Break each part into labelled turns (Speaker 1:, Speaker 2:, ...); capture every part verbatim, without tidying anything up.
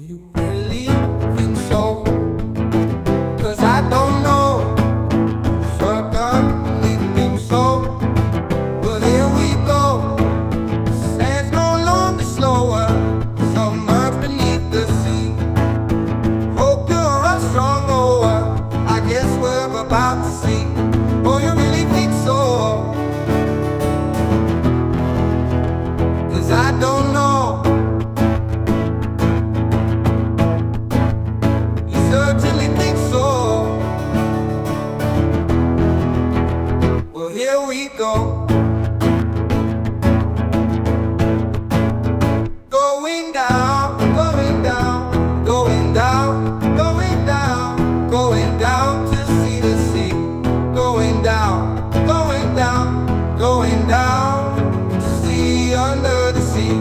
Speaker 1: you really think so? 'Cause I don't know, certainly think so. But here we go, sands no longer slower, submerged beneath the sea. Hope you're a strong rower, I guess we're about to see. Oh, you really think so? 'Cause I don't know. Certainly think so. Well, here we go. Going down, going down, going down, going down, going down to see the sea. Going down, going down, going down to see under the sea.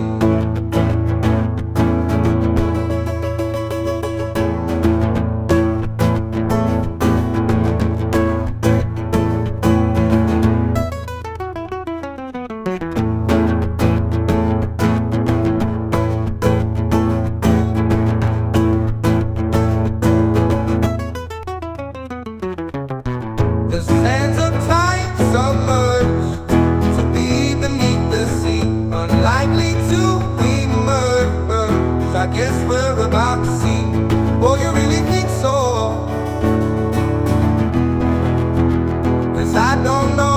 Speaker 1: The sands of time submerged to be beneath the sea, unlikely to emerge. I guess we're about to see. Oh, you really think so? 'Cause I don't know.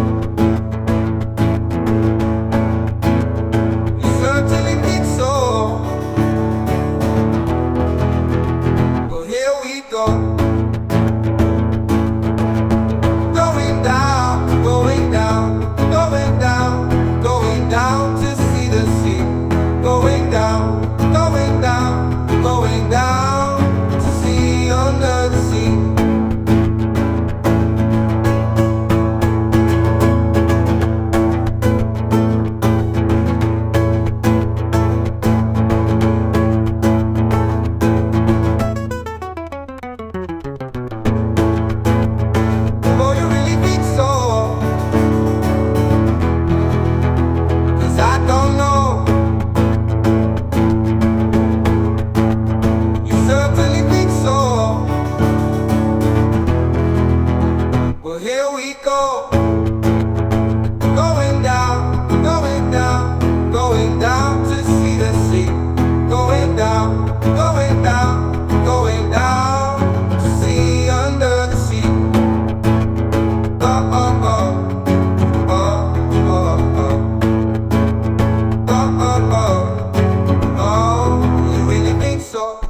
Speaker 1: You certainly think so. Well, here we go. Going down, going down, going down, going down to see the sea. Going down, going down, going down to see under the sea. Oh, you really think so? 'Cause I don't know. You certainly think so. Well, here we go. Going down, going down, going down to see the sea. Going down, going down, going down to see under the sea. Oh, oh, oh. Oh, oh, oh. Oh, oh, oh. Oh, you really think so?